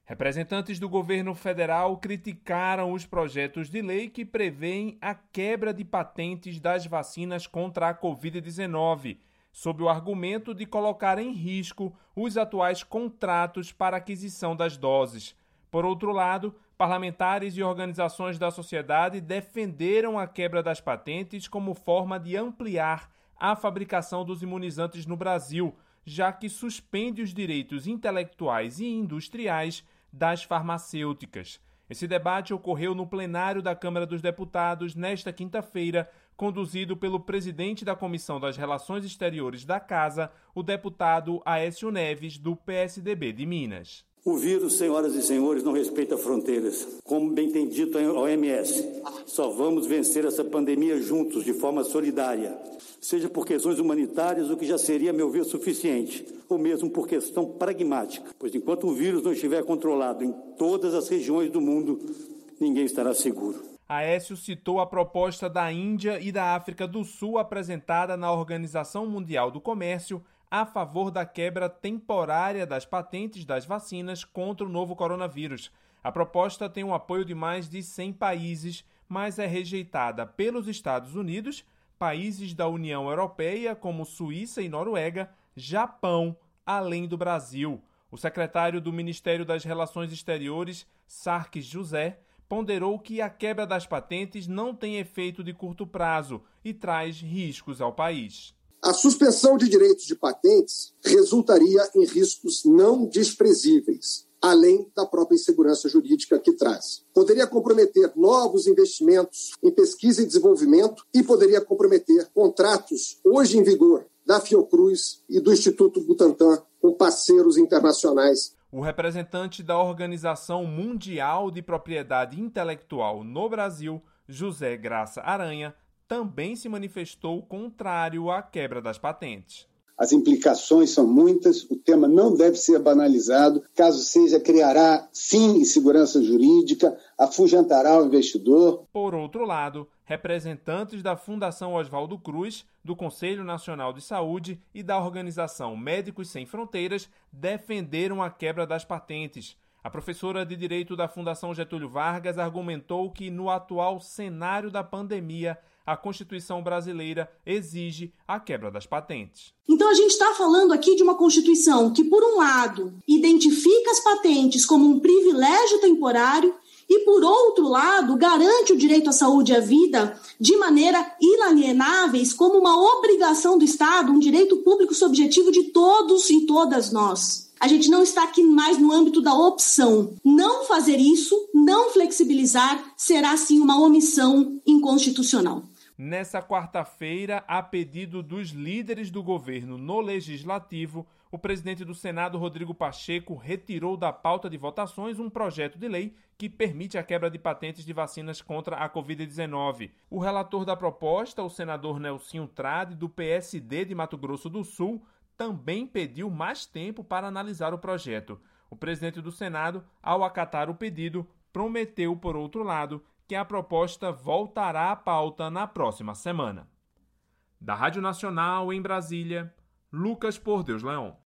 Representantes do governo federal criticaram os projetos de lei que prevêem a quebra de patentes das vacinas contra a Covid-19, sob o argumento de colocar em risco os atuais contratos para aquisição das doses. Por outro lado, parlamentares e organizações da sociedade defenderam a quebra das patentes como forma de ampliar a fabricação dos imunizantes no Brasil, já que suspende os direitos intelectuais e industriais das farmacêuticas. Esse debate ocorreu no plenário da Câmara dos Deputados nesta quinta-feira, conduzido pelo presidente da Comissão das Relações Exteriores da Casa, o deputado Aécio Neves, do PSDB de Minas. O vírus, senhoras e senhores, não respeita fronteiras. Como bem tem dito a OMS, só vamos vencer essa pandemia juntos, de forma solidária. Seja por questões humanitárias, o que já seria, a meu ver, suficiente, ou mesmo por questão pragmática, pois enquanto o vírus não estiver controlado em todas as regiões do mundo, ninguém estará seguro. Aécio citou a proposta da Índia e da África do Sul apresentada na Organização Mundial do Comércio a favor da quebra temporária das patentes das vacinas contra o novo coronavírus. A proposta tem o apoio de mais de 100 países, mas é rejeitada pelos Estados Unidos, países da União Europeia como Suíça e Noruega, Japão, além do Brasil. O secretário do Ministério das Relações Exteriores, Sarkis José, ponderou que a quebra das patentes não tem efeito de curto prazo e traz riscos ao país. A suspensão de direitos de patentes resultaria em riscos não desprezíveis, além da própria insegurança jurídica que traz. Poderia comprometer novos investimentos em pesquisa e desenvolvimento e poderia comprometer contratos hoje em vigor da Fiocruz e do Instituto Butantan com parceiros internacionais. O representante da Organização Mundial de Propriedade Intelectual no Brasil, José Graça Aranha, também se manifestou contrário à quebra das patentes. As implicações são muitas, o tema não deve ser banalizado, caso seja, criará, sim, insegurança jurídica, afugentará o investidor. Por outro lado, representantes da Fundação Oswaldo Cruz, do Conselho Nacional de Saúde e da Organização Médicos Sem Fronteiras defenderam a quebra das patentes. A professora de Direito da Fundação Getúlio Vargas argumentou que, no atual cenário da pandemia, a Constituição brasileira exige a quebra das patentes. Então a gente está falando aqui de uma Constituição que, por um lado, identifica as patentes como um privilégio temporário e, por outro lado, garante o direito à saúde e à vida de maneira inalienáveis como uma obrigação do Estado, um direito público subjetivo de todos e todas nós. A gente não está aqui mais no âmbito da opção. Não fazer isso, não flexibilizar, será sim uma omissão inconstitucional. Nessa quarta-feira, a pedido dos líderes do governo no Legislativo, o presidente do Senado, Rodrigo Pacheco, retirou da pauta de votações um projeto de lei que permite a quebra de patentes de vacinas contra a Covid-19. O relator da proposta, o senador Nelsinho Trade, do PSD de Mato Grosso do Sul, também pediu mais tempo para analisar o projeto. O presidente do Senado, ao acatar o pedido, prometeu, por outro lado, que a proposta voltará à pauta na próxima semana. Da Rádio Nacional, em Brasília, Lucas Por Deus Leão.